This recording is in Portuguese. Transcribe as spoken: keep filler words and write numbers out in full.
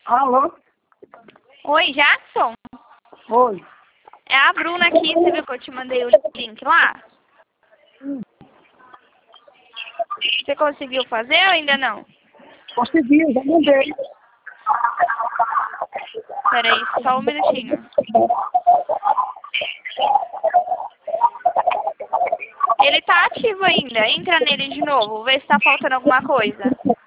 Alô? Oi, Jackson? Oi. É a Bruna aqui, você viu que eu te mandei o link lá? Você conseguiu fazer ou ainda não? Consegui, já mandei. Peraí, só um minutinho. Ele tá ativo ainda, entra nele de novo, vê se tá faltando alguma coisa.